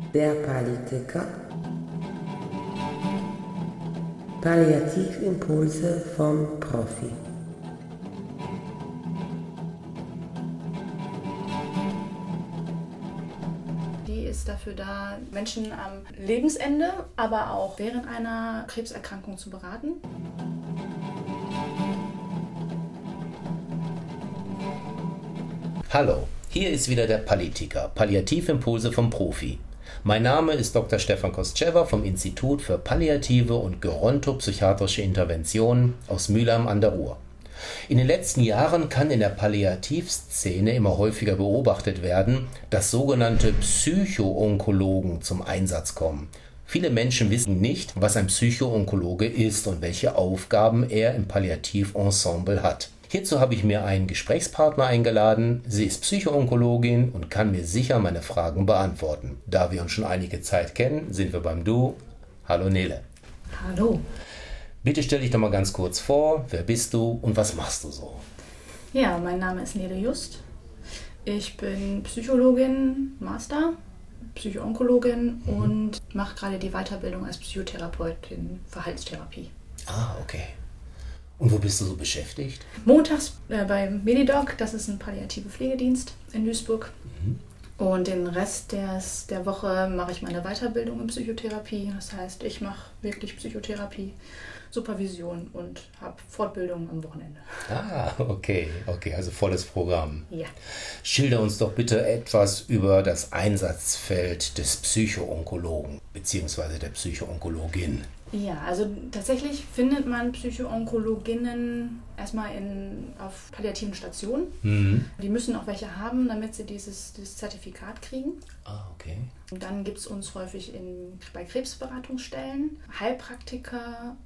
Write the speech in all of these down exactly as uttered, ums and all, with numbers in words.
der Palitika. Palliativimpulse vom Profi. Die ist dafür da, Menschen am Lebensende, aber auch während einer Krebserkrankung zu beraten. Hallo, hier ist wieder der Palitika, Palliativimpulse vom Profi. Mein Name ist Doktor Stefan Kostschewa vom Institut für Palliative und Gerontopsychiatrische Interventionen aus Mülheim an der Ruhr. In den letzten Jahren kann in der Palliativszene immer häufiger beobachtet werden, dass sogenannte Psychoonkologen zum Einsatz kommen. Viele Menschen wissen nicht, was ein Psychoonkologe ist und welche Aufgaben er im Palliativensemble hat. Hierzu habe ich mir einen Gesprächspartner eingeladen. Sie ist Psychoonkologin und kann mir sicher meine Fragen beantworten. Da wir uns schon einige Zeit kennen, sind wir beim Du. Hallo Nele. Hallo. Bitte stell dich doch mal ganz kurz vor. Wer bist du und was machst du so? Ja, mein Name ist Nele Just. Ich bin Psychologin, Master, Psychoonkologin mhm. und mache gerade die Weiterbildung als Psychotherapeutin Verhaltenstherapie. Ah, okay. Und wo bist du so beschäftigt? Montags äh, beim Medidoc, das ist ein palliative Pflegedienst in Duisburg. Mhm. Und den Rest des, der Woche mache ich meine Weiterbildung in Psychotherapie. Das heißt, ich mache wirklich Psychotherapie, Supervision und habe Fortbildung am Wochenende. Ah, okay, okay, also volles Programm. Ja. Schilder uns doch bitte etwas über das Einsatzfeld des Psychoonkologen bzw. der Psychoonkologin. Ja, also tatsächlich findet man Psychoonkologinnen erstmal in, auf palliativen Stationen. Mhm. Die müssen auch welche haben, damit sie dieses, dieses Zertifikat kriegen. Ah, okay. Und dann gibt es uns häufig in, bei Krebsberatungsstellen. Heilpraktikerinnen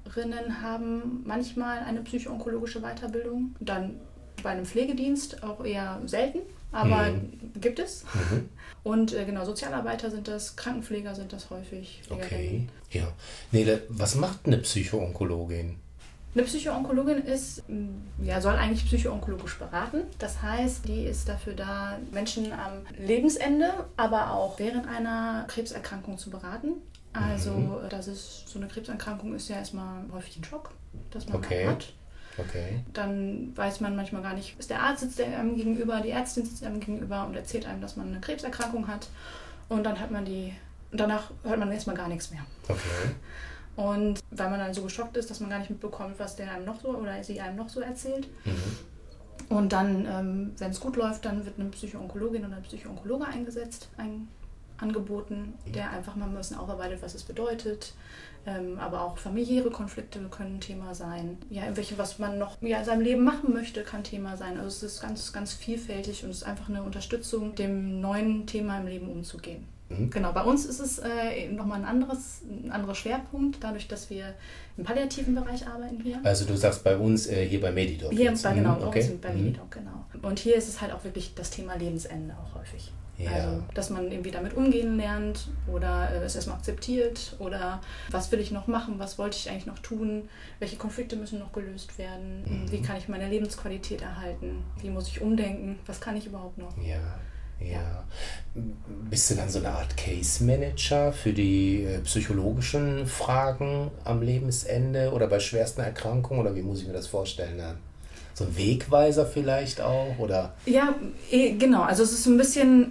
haben manchmal eine psychoonkologische Weiterbildung. Dann bei einem Pflegedienst auch eher selten, aber mhm. gibt es. Mhm. Und äh, genau, Sozialarbeiter sind das, Krankenpfleger sind das häufig. Okay, ja. Nele, was macht eine Psychoonkologin? Eine Psychoonkologin ist, ja, soll eigentlich psychoonkologisch beraten. Das heißt, die ist dafür da, Menschen am Lebensende, aber auch während einer Krebserkrankung zu beraten. Also, mhm. das ist, so eine Krebserkrankung ist ja erstmal häufig ein Schock, dass man okay. hat. Okay. Dann weiß man manchmal gar nicht, ist der Arzt sitzt einem gegenüber, die Ärztin sitzt einem gegenüber und erzählt einem, dass man eine Krebserkrankung hat. Und dann hat man die, danach hört man erstmal gar nichts mehr. Okay. Und weil man dann so geschockt ist, dass man gar nicht mitbekommt, was der einem noch so oder sie einem noch so erzählt. Mhm. Und dann, ähm, wenn es gut läuft, dann wird eine Psychoonkologin oder ein Psychoonkologe eingesetzt, ein, angeboten, der einfach mal ein bisschen aufarbeitet, was es bedeutet. Ähm, aber auch familiäre Konflikte können ein Thema sein. Ja, irgendwelche, was man noch ja, in seinem Leben machen möchte, kann Thema sein. Also es ist ganz, ganz vielfältig und es ist einfach eine Unterstützung, dem neuen Thema im Leben umzugehen. Mhm. Genau, bei uns ist es äh, nochmal ein anderes, ein anderer Schwerpunkt, dadurch, dass wir im palliativen Bereich arbeiten hier. Also du sagst bei uns äh, hier bei Medidoc. Hier bei, genau, mhm. okay. bei Medidoc, mhm. genau. Und hier ist es halt auch wirklich das Thema Lebensende auch häufig. Ja. Also, dass man irgendwie damit umgehen lernt oder äh, es erstmal akzeptiert oder was will ich noch machen, was wollte ich eigentlich noch tun, welche Konflikte müssen noch gelöst werden, mhm. wie kann ich meine Lebensqualität erhalten, wie muss ich umdenken, was kann ich überhaupt noch. Ja, ja. ja. Bist du dann so eine Art Case Manager für die äh, psychologischen Fragen am Lebensende oder bei schwersten Erkrankungen oder wie muss ich mir das vorstellen dann? So ein Wegweiser vielleicht auch, oder? Ja, genau. Also es ist ein bisschen,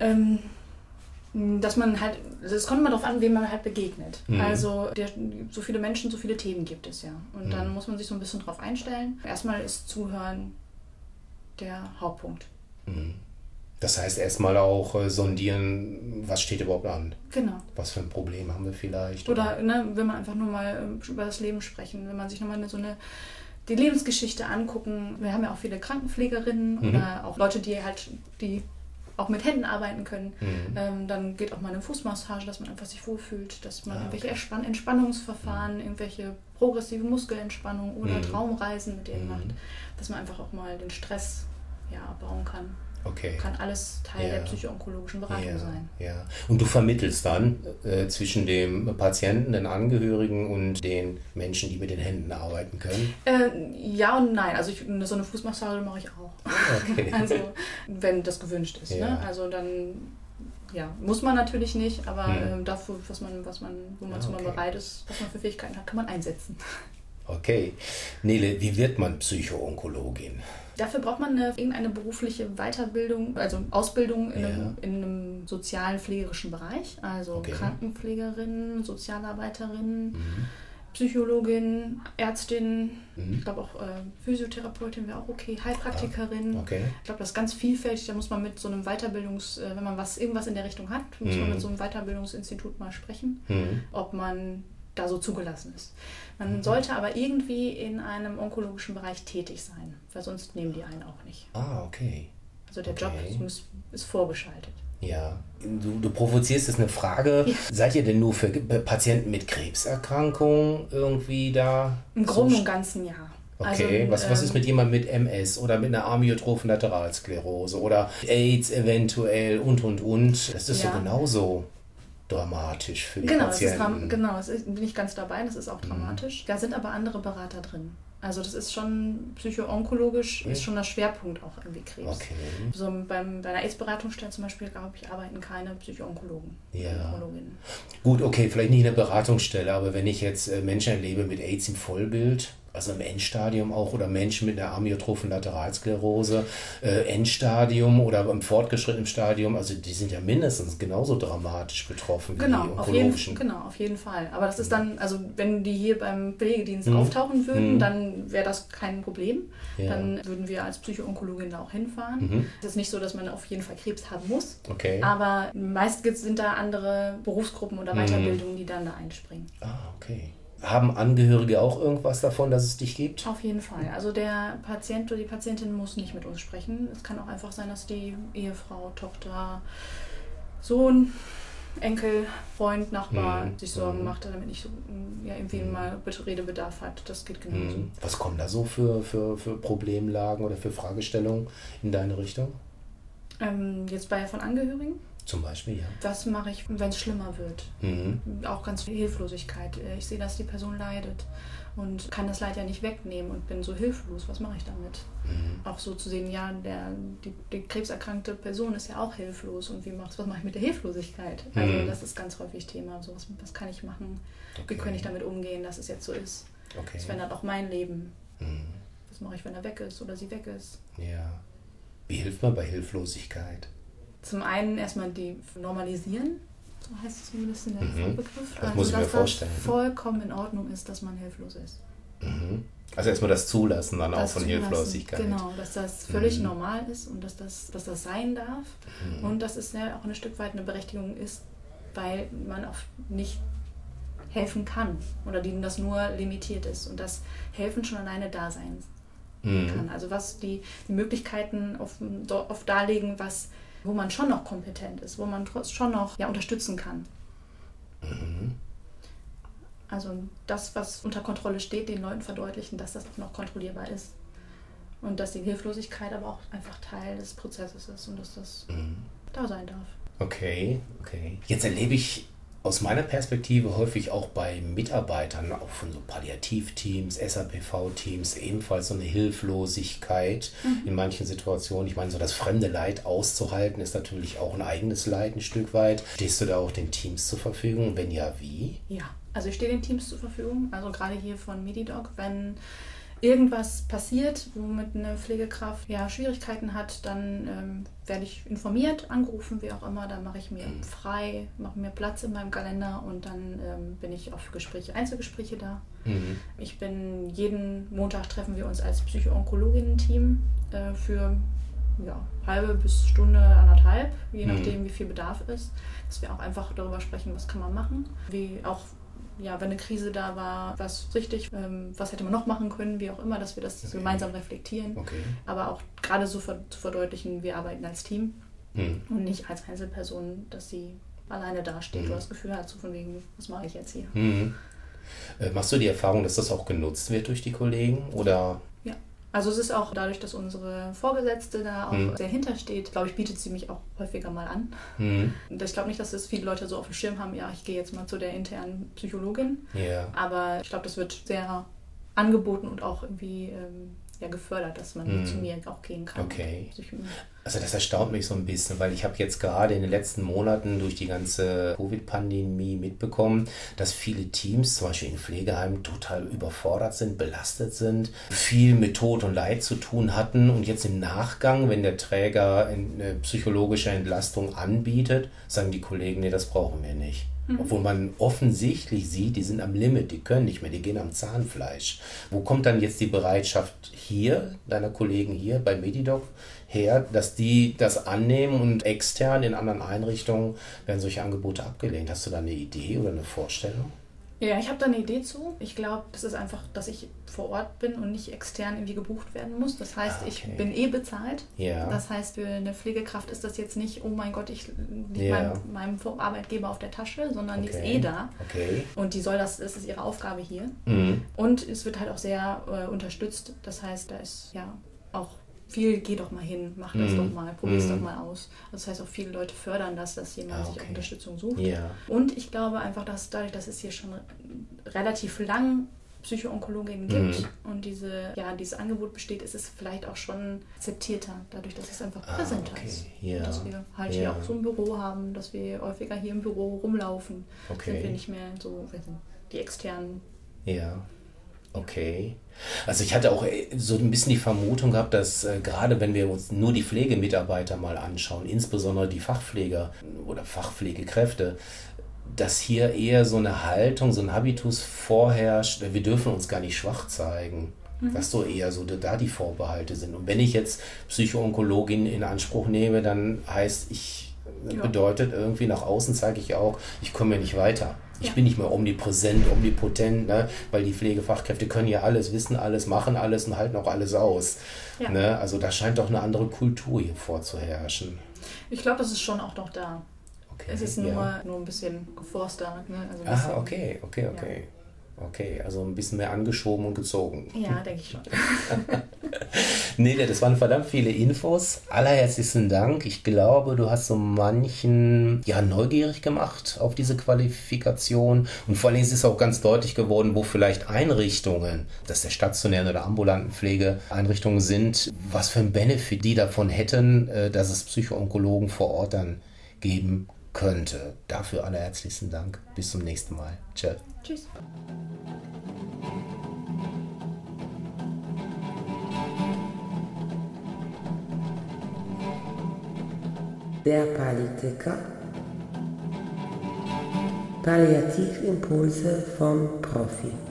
ähm, dass man halt, es kommt immer darauf an, wem man halt begegnet. Mhm. Also der, so viele Menschen, so viele Themen gibt es ja. Und mhm. dann muss man sich so ein bisschen drauf einstellen. Erstmal ist Zuhören der Hauptpunkt. Mhm. Das heißt erstmal auch äh, sondieren, was steht überhaupt an? Genau. Was für ein Problem haben wir vielleicht? Oder, oder ne, wenn man einfach nur mal äh, über das Leben sprechen, wenn man sich nochmal so eine die Lebensgeschichte angucken. Wir haben ja auch viele Krankenpflegerinnen mhm. oder auch Leute, die halt, die auch mit Händen arbeiten können. Mhm. Ähm, dann geht auch mal eine Fußmassage, dass man einfach sich wohlfühlt, dass man ah, irgendwelche okay. Entspann- Entspannungsverfahren, mhm. irgendwelche progressive Muskelentspannung oder mhm. Traumreisen mit denen mhm. macht, dass man einfach auch mal den Stress ja, abbauen kann. Okay. Kann alles Teil ja. der psychoonkologischen Beratung ja. sein. Ja. Und du vermittelst dann äh, zwischen dem Patienten, den Angehörigen und den Menschen, die mit den Händen arbeiten können? Äh, ja und nein. Also ich, so eine Fußmassage mache ich auch. Okay. Also wenn das gewünscht ist. Ja. Ne? Also dann ja, muss man natürlich nicht, aber Hm. ähm, dafür, was man, was man, wo man Ah, zu mal okay. bereit ist, was man für Fähigkeiten hat, kann man einsetzen. Okay. Nele, wie wird man Psychoonkologin? Dafür braucht man eine, irgendeine berufliche Weiterbildung, also Ausbildung in, Ja. einem, in einem sozialen pflegerischen Bereich, also Okay. Krankenpflegerin, Sozialarbeiterin, Mhm. Psychologin, Ärztin, Mhm. ich glaube auch äh, Physiotherapeutin wäre auch okay, Heilpraktikerin. Okay. Ich glaube, das ist ganz vielfältig. Da muss man mit so einem Weiterbildungs, äh, wenn man was irgendwas in der Richtung hat, muss Mhm. man mit so einem Weiterbildungsinstitut mal sprechen, Mhm. ob man da so zugelassen ist. Man sollte aber irgendwie in einem onkologischen Bereich tätig sein, weil sonst nehmen die einen auch nicht. Ah, okay. Also der Okay. Job ist, ist vorgeschaltet. Ja. Du, du provozierst jetzt eine Frage. Ja. Seid ihr denn nur für Ge- Patienten mit Krebserkrankungen irgendwie da? Im Groben so und Ganzen ja. Okay, Also, was, was ist ähm, mit jemandem mit M S oder mit einer amyotrophen Lateralsklerose oder AIDS eventuell und und und? Das ist Ja. so genauso dramatisch für die Genau, das ist, Patienten. dram- genau, das ist, bin ich ganz dabei, das ist auch dramatisch. Da sind aber andere Berater drin. Also das ist schon psycho-onkologisch, Okay. ist schon der Schwerpunkt auch irgendwie Krebs. Okay. So beim, bei einer AIDS-Beratungsstelle zum Beispiel, glaube ich, arbeiten keine Psycho-Onkologen. Ja. Onkologinnen. Gut, okay, vielleicht nicht eine Beratungsstelle, aber wenn ich jetzt äh, Menschen erlebe mit AIDS im Vollbild, also im Endstadium auch, oder Menschen mit einer amyotrophen Lateralsklerose, äh, Endstadium oder im fortgeschrittenen Stadium, also die sind ja mindestens genauso dramatisch betroffen wie Genau, die auf jeden, onkologischen. genau, auf jeden Fall. Aber das ist dann, also wenn die hier beim Pflegedienst Mhm. auftauchen würden, Mhm. dann wäre das kein Problem. Ja. Dann würden wir als Psycho-Onkologin da auch hinfahren. Mhm. Es ist nicht so, dass man auf jeden Fall Krebs haben muss. Okay. Aber meist gibt's- sind da andere Berufsgruppen oder Mhm. Weiterbildungen, die dann da einspringen. Ah, okay. Haben Angehörige auch irgendwas davon, dass es dich gibt? Auf jeden Fall. Also der Patient oder die Patientin muss nicht mit uns sprechen. Es kann auch einfach sein, dass die Ehefrau, Tochter, Sohn, Enkel, Freund, Nachbar Mhm. sich Sorgen Mhm. macht, damit nicht so ja, irgendwie Mhm. mal Redebedarf hat. Das geht genauso. Hm. Was kommen da so für, für, für Problemlagen oder für Fragestellungen in deine Richtung? Ähm, jetzt bei von Angehörigen, Zum Beispiel, ja. was mache ich, wenn es schlimmer wird? Mhm. Auch ganz viel Hilflosigkeit. Ich sehe, dass die Person leidet und kann das Leid ja nicht wegnehmen und bin so hilflos. Was mache ich damit? Mhm. Auch so zu sehen, ja, der, die, die krebserkrankte Person ist ja auch hilflos und wie machst, was mache ich mit der Hilflosigkeit? Also Mhm. das ist ganz häufig Thema. So, was, was kann ich machen? Okay. Wie kann ich damit umgehen, dass es jetzt so ist? Okay. Das verändert auch mein Leben. Mhm. Was mache ich, wenn er weg ist oder sie weg ist? Ja. Wie hilft man bei Hilflosigkeit? Zum einen erstmal die normalisieren, so heißt es zumindest in der Mhm. Fachbegriff. Das muss ich mir dass vorstellen. das vollkommen in Ordnung ist, dass man hilflos ist. Mhm. Also erstmal das Zulassen dann auch Das von zulassen. Hilflosigkeit. Genau, dass das völlig Mhm. normal ist und dass das, dass das sein darf. Mhm. Und dass es ja auch ein Stück weit eine Berechtigung ist, weil man auch nicht helfen kann oder denen das nur limitiert ist und das Helfen schon alleine da sein Mhm. kann. Also was die, die Möglichkeiten oft, oft darlegen, was, wo man schon noch kompetent ist, wo man trotz schon noch ja, unterstützen kann. Mhm. Also das, was unter Kontrolle steht, den Leuten verdeutlichen, dass das auch noch kontrollierbar ist. Und dass die Hilflosigkeit aber auch einfach Teil des Prozesses ist und dass das Mhm. da sein darf. Okay, okay. Jetzt erlebe ich aus meiner Perspektive häufig auch bei Mitarbeitern, auch von so Palliativteams, S A P V-Teams, ebenfalls so eine Hilflosigkeit in manchen Situationen. Ich meine, so das fremde Leid auszuhalten, ist natürlich auch ein eigenes Leid ein Stück weit. Stehst du da auch den Teams zur Verfügung? Wenn ja, wie? Ja, also ich stehe den Teams zur Verfügung, also gerade hier von Medidoc, wenn irgendwas passiert, womit eine Pflegekraft ja, Schwierigkeiten hat, dann ähm, werde ich informiert, angerufen, wie auch immer, dann mache ich mir frei, mache mir Platz in meinem Kalender und dann ähm, bin ich auch für Gespräche, Einzelgespräche da. Mhm. Ich bin, jeden Montag treffen wir uns als Psycho-Onkologinnen-Team äh, für ja, halbe bis Stunde, anderthalb, je Mhm. nachdem, wie viel Bedarf ist, dass wir auch einfach darüber sprechen, was kann man machen, wie auch ja, wenn eine Krise da war, was richtig, ähm, was hätte man noch machen können, wie auch immer, dass wir das Okay. gemeinsam reflektieren. Okay. Aber auch gerade so ver- zu verdeutlichen, wir arbeiten als Team Mhm. und nicht als Einzelperson, dass sie alleine dasteht Mhm. oder das Gefühl hat, so von wegen, was mache ich jetzt hier? Mhm. Äh, machst du die Erfahrung, dass das auch genutzt wird durch die Kollegen? Oder? Ja, also es ist auch dadurch, dass unsere Vorgesetzte da auch Mhm. sehr hintersteht, glaube ich, bietet sie mich auch häufiger mal an. Mhm. Und ich glaube nicht, dass es viele Leute so auf dem Schirm haben, ja, ich gehe jetzt mal zu der internen Psychologin. Ja. Aber ich glaube, das wird sehr angeboten und auch irgendwie ähm, ja, gefördert, dass man mm. zu mir auch gehen kann. Okay. Also das erstaunt mich so ein bisschen, weil ich habe jetzt gerade in den letzten Monaten durch die ganze Covid-Pandemie mitbekommen, dass viele Teams, zum Beispiel in Pflegeheimen, total überfordert sind, belastet sind, viel mit Tod und Leid zu tun hatten und jetzt im Nachgang, wenn der Träger eine psychologische Entlastung anbietet, sagen die Kollegen, nee, das brauchen wir nicht. Mhm. Obwohl man offensichtlich sieht, die sind am Limit, die können nicht mehr, die gehen am Zahnfleisch. Wo kommt dann jetzt die Bereitschaft hier, deiner Kollegen hier bei Medidoc, her, dass die das annehmen und extern in anderen Einrichtungen werden solche Angebote abgelehnt? Hast du da eine Idee oder eine Vorstellung? Ja, ich habe da eine Idee zu. Ich glaube, das ist einfach, dass ich vor Ort bin und nicht extern irgendwie gebucht werden muss. Das heißt, okay. ich bin eh bezahlt. Ja. Das heißt, für eine Pflegekraft ist das jetzt nicht, oh mein Gott, ich liege ja. meinem, meinem Arbeitgeber auf der Tasche, sondern okay. die ist eh da. Okay. Und die soll das, das ist ihre Aufgabe hier. Mhm. Und es wird halt auch sehr äh, unterstützt. Das heißt, da ist ja auch viel, geh doch mal hin, mach das mm. doch mal, probier's mm. doch mal aus. Das heißt auch, viele Leute fördern das, dass jemand ah, okay. sich Unterstützung sucht. Yeah. Und ich glaube einfach, dass dadurch, dass es hier schon relativ lang Psycho-Onkologinnen gibt mm. und diese, ja, dieses Angebot besteht, ist es vielleicht auch schon akzeptierter, dadurch, dass es einfach präsenter ah, okay. ist. Yeah. Dass wir halt yeah. hier auch so ein Büro haben, dass wir häufiger hier im Büro rumlaufen. Okay. Sind wir nicht mehr so, die externen. Ja. Okay. Also ich hatte auch so ein bisschen die Vermutung gehabt, dass äh, gerade wenn wir uns nur die Pflegemitarbeiter mal anschauen, insbesondere die Fachpfleger oder Fachpflegekräfte, dass hier eher so eine Haltung, so ein Habitus vorherrscht, wir dürfen uns gar nicht schwach zeigen. Mhm. Dass so eher so da die Vorbehalte sind. Und wenn ich jetzt Psycho-Onkologin in Anspruch nehme, dann heißt ich, ja. bedeutet irgendwie nach außen zeige ich auch, ich komme ja nicht weiter. Ich ja. bin nicht mehr omnipräsent, omnipotent, ne? Weil die Pflegefachkräfte können ja alles, wissen alles, machen alles und halten auch alles aus. Ja. Ne? Also da scheint doch eine andere Kultur hier vorzuherrschen. Ich glaube, das ist schon auch noch da. Okay. Es ist nur, ja. nur ein bisschen geforster. Ne? Also ein ah, bisschen, okay, okay, okay. Ja. Okay, also ein bisschen mehr angeschoben und gezogen. Ja, denke ich schon. Nee, das waren verdammt viele Infos. Allerherzlichsten Dank. Ich glaube, du hast so manchen ja, neugierig gemacht auf diese Qualifikation. Und vor allem ist es auch ganz deutlich geworden, wo vielleicht Einrichtungen, das der stationären oder ambulanten Pflegeeinrichtungen sind, was für ein Benefit die davon hätten, dass es Psycho-Onkologen vor Ort dann geben könnte. Dafür allerherzlichsten Dank. Bis zum nächsten Mal. Tschö. Tschüss. Der Pallitheker. Palliativimpulse vom Profi.